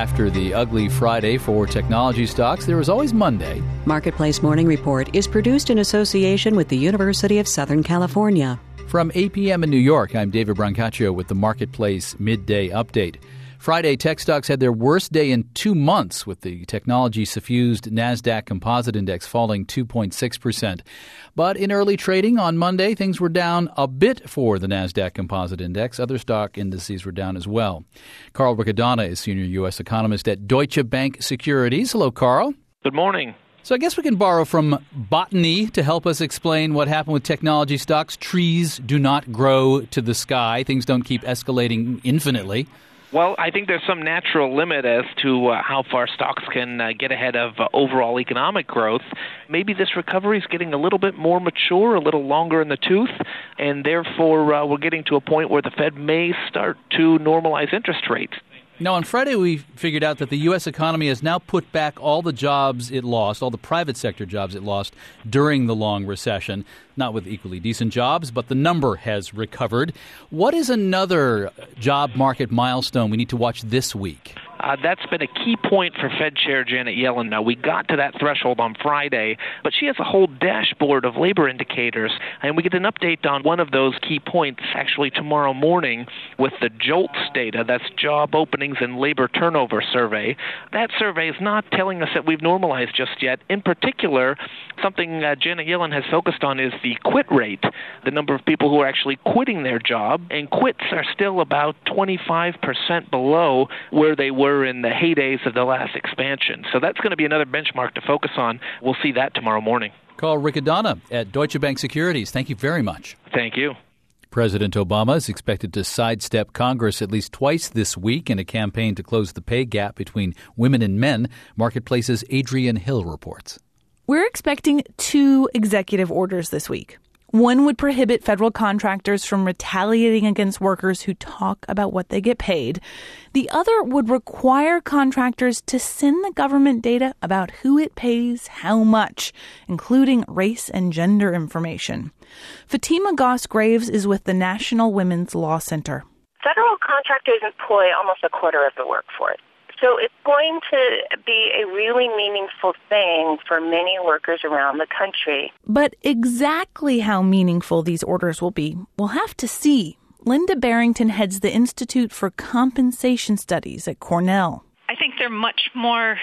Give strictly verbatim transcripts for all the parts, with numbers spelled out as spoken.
After the ugly Friday for technology stocks, there was always Monday. Marketplace Morning Report is produced in association with the University of Southern California. From eight p.m. in New York, I'm David Brancaccio with the Marketplace Midday Update. Friday, tech stocks had their worst day in two months, with the technology-suffused NASDAQ Composite Index falling two point six percent. But in early trading on Monday, things were down a bit for the NASDAQ Composite Index. Other stock indices were down as well. Carl Riccadonna is senior U S economist at Deutsche Bank Securities. Hello, Carl. Good morning. So I guess we can borrow from botany to help us explain what happened with technology stocks. Trees do not grow to the sky. Things don't keep escalating infinitely. Well, I think there's some natural limit as to uh, how far stocks can uh, get ahead of uh, overall economic growth. Maybe this recovery is getting a little bit more mature, a little longer in the tooth, and therefore uh, we're getting to a point where the Fed may start to normalize interest rates. Now, on Friday, we figured out that the U S economy has now put back all the jobs it lost, all the private sector jobs it lost during the long recession, not with equally decent jobs, but the number has recovered. What is another job market milestone we need to watch this week? Uh, that's been a key point for Fed Chair Janet Yellen. Now, we got to that threshold on Friday, but she has a whole dashboard of labor indicators, and we get an update on one of those key points actually tomorrow morning with the JOLTS data. That's Job Openings and Labor Turnover Survey. That survey is not telling us that we've normalized just yet. In particular, something uh, Janet Yellen has focused on is the quit rate, the number of people who are actually quitting their job, and quits are still about twenty-five percent below where they were in the heydays of the last expansion. So that's going to be another benchmark to focus on. We'll see that tomorrow morning. Carl Riccadonna at Deutsche Bank Securities. Thank you very much. Thank you. President Obama is expected to sidestep Congress at least twice this week in a campaign to close the pay gap between women and men. Marketplace's Adrienne Hill reports. We're expecting two executive orders this week. One would prohibit federal contractors from retaliating against workers who talk about what they get paid. The other would require contractors to send the government data about who it pays how much, including race and gender information. Fatima Goss-Graves is with the National Women's Law Center. Federal contractors employ almost a quarter of the workforce. So it's going to be a really meaningful thing for many workers around the country. But exactly how meaningful these orders will be, we'll have to see. Linda Barrington heads the Institute for Compensation Studies at Cornell. I think they're much more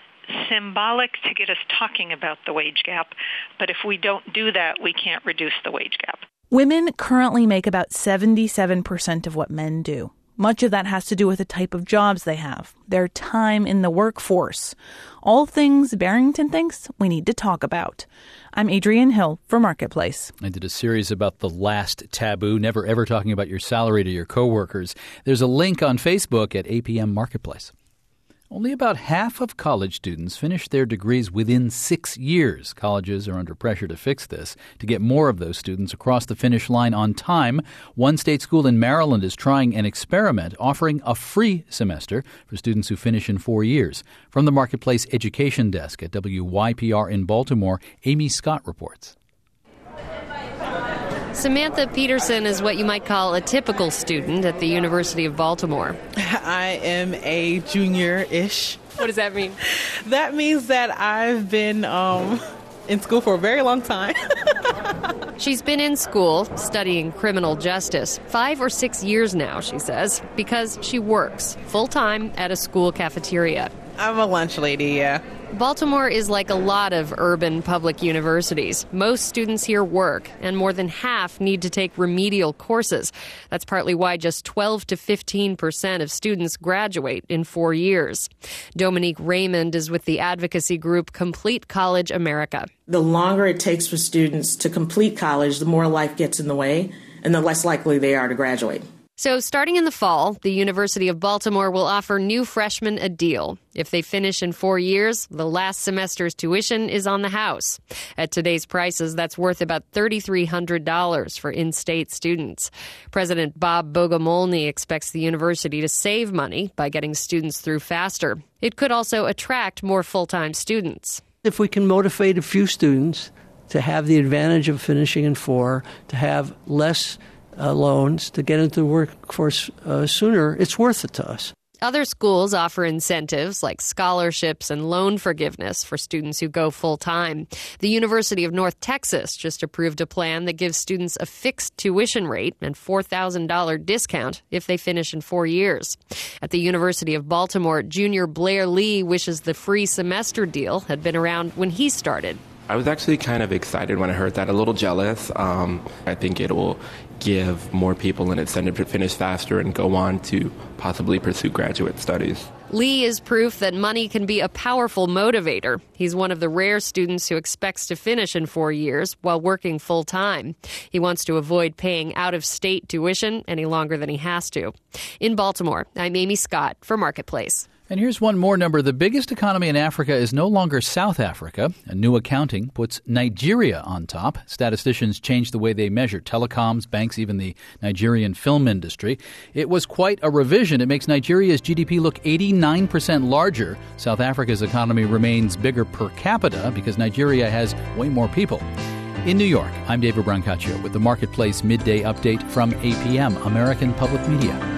symbolic to get us talking about the wage gap. But if we don't do that, we can't reduce the wage gap. Women currently make about seventy-seven percent of what men do. Much of that has to do with the type of jobs they have, their time in the workforce. All things Barrington thinks we need to talk about. I'm Adrienne Hill for Marketplace. I did a series about the last taboo, never ever talking about your salary to your coworkers. There's a link on Facebook at A P M Marketplace. Only about half of college students finish their degrees within six years. Colleges are under pressure to fix this. To get more of those students across the finish line on time, one state school in Maryland is trying an experiment offering a free semester for students who finish in four years. From the Marketplace Education Desk at W Y P R in Baltimore, Amy Scott reports. Samantha Peterson is what you might call a typical student at the University of Baltimore. I am a junior-ish. What does that mean? That means that I've been um, in school for a very long time. She's been in school studying criminal justice five or six years now, she says, because she works full-time at a school cafeteria. I'm a lunch lady, yeah. Baltimore is like a lot of urban public universities. Most students here work, and more than half need to take remedial courses. That's partly why just twelve to fifteen percent of students graduate in four years. Dominique Raymond is with the advocacy group Complete College America. The longer it takes for students to complete college, the more life gets in the way, and the less likely they are to graduate. So starting in the fall, the University of Baltimore will offer new freshmen a deal. If they finish in four years, the last semester's tuition is on the house. At today's prices, that's worth about three thousand three hundred dollars for in-state students. President Bob Bogomolny expects the university to save money by getting students through faster. It could also attract more full-time students. If we can motivate a few students to have the advantage of finishing in four, to have less Uh, loans to get into the workforce uh, sooner, it's worth it to us. Other schools offer incentives like scholarships and loan forgiveness for students who go full-time. The University of North Texas just approved a plan that gives students a fixed tuition rate and four thousand dollars discount if they finish in four years. At the University of Baltimore, junior Blair Lee wishes the free semester deal had been around when he started. I was actually kind of excited when I heard that, a little jealous. Um, I think it will give more people an incentive to finish faster and go on to possibly pursue graduate studies. Lee is proof that money can be a powerful motivator. He's one of the rare students who expects to finish in four years while working full-time. He wants to avoid paying out-of-state tuition any longer than he has to. In Baltimore, I'm Amy Scott for Marketplace. And here's one more number. The biggest economy in Africa is no longer South Africa. A new accounting puts Nigeria on top. Statisticians changed the way they measure telecoms, banks, even the Nigerian film industry. It was quite a revision. It makes Nigeria's G D P look eighty-nine percent larger. South Africa's economy remains bigger per capita because Nigeria has way more people. In New York, I'm David Brancaccio with the Marketplace Midday Update from A P M, American Public Media.